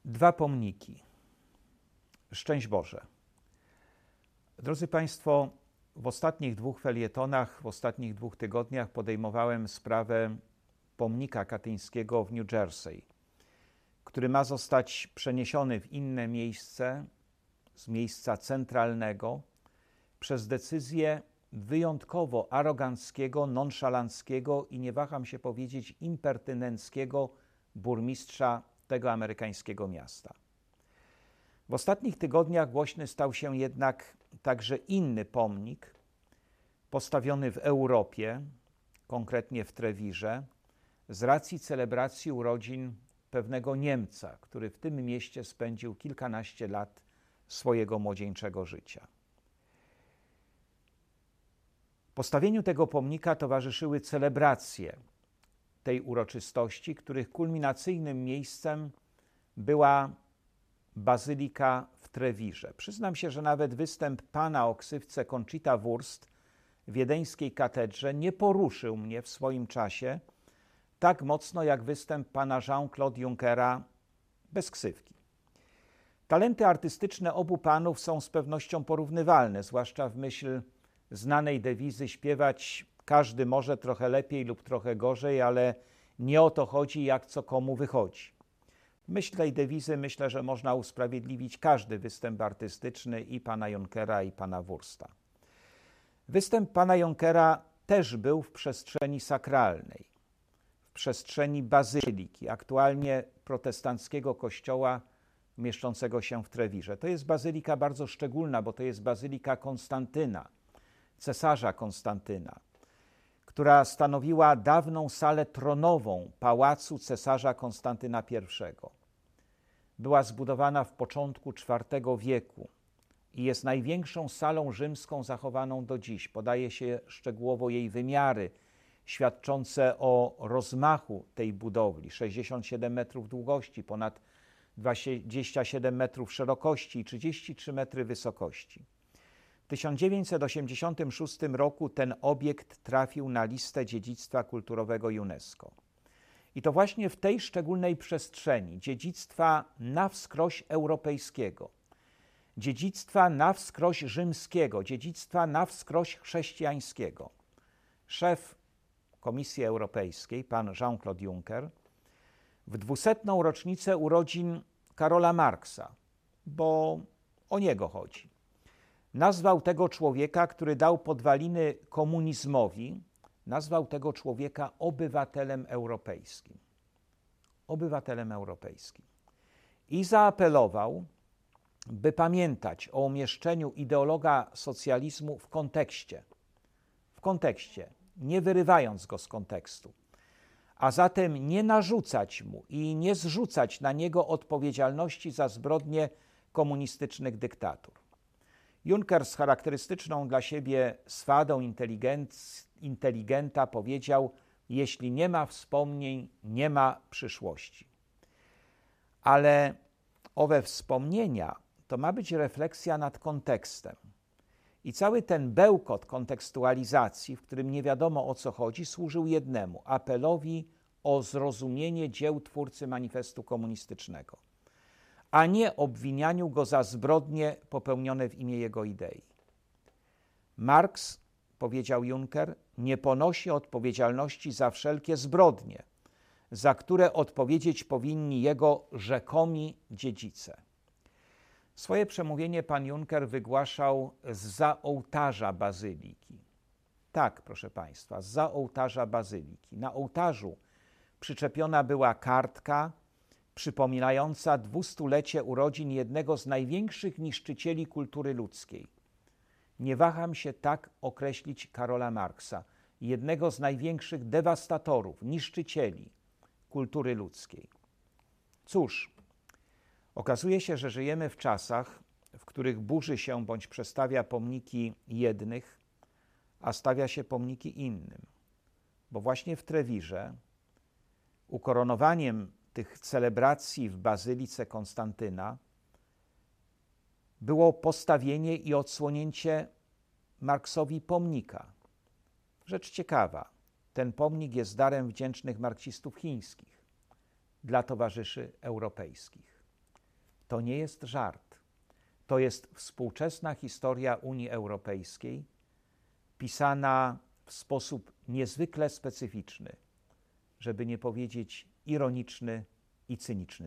Dwa pomniki. Szczęść Boże. Drodzy Państwo, w ostatnich dwóch felietonach, w ostatnich dwóch tygodniach podejmowałem sprawę pomnika katyńskiego w New Jersey, który ma zostać przeniesiony w inne miejsce, z miejsca centralnego, przez decyzję wyjątkowo aroganckiego, nonszalanckiego i nie waham się powiedzieć impertynenckiego burmistrza tego amerykańskiego miasta. W ostatnich tygodniach głośny stał się jednak także inny pomnik postawiony w Europie, konkretnie w Trewirze, z racji celebracji urodzin pewnego Niemca, który w tym mieście spędził kilkanaście lat swojego młodzieńczego życia. Postawieniu tego pomnika towarzyszyły celebracje tej uroczystości, których kulminacyjnym miejscem była bazylika w Trewirze. Przyznam się, że nawet występ pana o ksywce Conchita Wurst w wiedeńskiej katedrze nie poruszył mnie w swoim czasie tak mocno jak występ pana Jean-Claude Junckera bez ksywki. Talenty artystyczne obu panów są z pewnością porównywalne, zwłaszcza w myśl znanej dewizy śpiewać każdy może trochę lepiej lub trochę gorzej, ale nie o to chodzi, jak co komu wychodzi. W myśl tej dewizy myślę, że można usprawiedliwić każdy występ artystyczny i pana Junckera, i pana Wursta. Występ pana Junckera też był w przestrzeni sakralnej, w przestrzeni bazyliki, aktualnie protestanckiego kościoła mieszczącego się w Trewirze. To jest bazylika bardzo szczególna, bo to jest bazylika Konstantyna, cesarza Konstantyna, która stanowiła dawną salę tronową pałacu cesarza Konstantyna I. Była zbudowana w początku IV wieku i jest największą salą rzymską zachowaną do dziś. Podaje się szczegółowo jej wymiary świadczące o rozmachu tej budowli. 67 metrów długości, ponad 27 metrów szerokości i 33 metry wysokości. W 1986 roku ten obiekt trafił na listę dziedzictwa kulturowego UNESCO. I to właśnie w tej szczególnej przestrzeni dziedzictwa na wskroś europejskiego, dziedzictwa na wskroś rzymskiego, dziedzictwa na wskroś chrześcijańskiego, szef Komisji Europejskiej, pan Jean-Claude Juncker, w 200. rocznicę urodzin Karola Marksa, bo o niego chodzi, nazwał tego człowieka, który dał podwaliny komunizmowi, nazwał tego człowieka obywatelem europejskim. Obywatelem europejskim. I zaapelował, by pamiętać o umieszczeniu ideologa socjalizmu w kontekście, nie wyrywając go z kontekstu, a zatem nie narzucać mu i nie zrzucać na niego odpowiedzialności za zbrodnie komunistycznych dyktatur. Juncker z charakterystyczną dla siebie swadą inteligenta powiedział: jeśli nie ma wspomnień, nie ma przyszłości. Ale owe wspomnienia to ma być refleksja nad kontekstem. I cały ten bełkot kontekstualizacji, w którym nie wiadomo o co chodzi, służył jednemu: apelowi o zrozumienie dzieł twórcy manifestu komunistycznego, a nie obwinianiu go za zbrodnie popełnione w imię jego idei. Marks, powiedział Juncker, nie ponosi odpowiedzialności za wszelkie zbrodnie, za które odpowiedzieć powinni jego rzekomi dziedzice. Swoje przemówienie pan Juncker wygłaszał zza ołtarza bazyliki. Tak, proszę Państwa, zza ołtarza bazyliki. Na ołtarzu przyczepiona była kartka przypominająca 200-lecie urodzin jednego z największych niszczycieli kultury ludzkiej. Nie waham się tak określić Karola Marksa, jednego z największych dewastatorów, niszczycieli kultury ludzkiej. Cóż, okazuje się, że żyjemy w czasach, w których burzy się bądź przestawia pomniki jednych, a stawia się pomniki innym. Bo właśnie w Trewirze ukoronowaniem tych celebracji w bazylice Konstantyna było postawienie i odsłonięcie Marksowi pomnika. Rzecz ciekawa, ten pomnik jest darem wdzięcznych marksistów chińskich dla towarzyszy europejskich. To nie jest żart. To jest współczesna historia Unii Europejskiej, pisana w sposób niezwykle specyficzny, żeby nie powiedzieć ironiczny i cyniczny.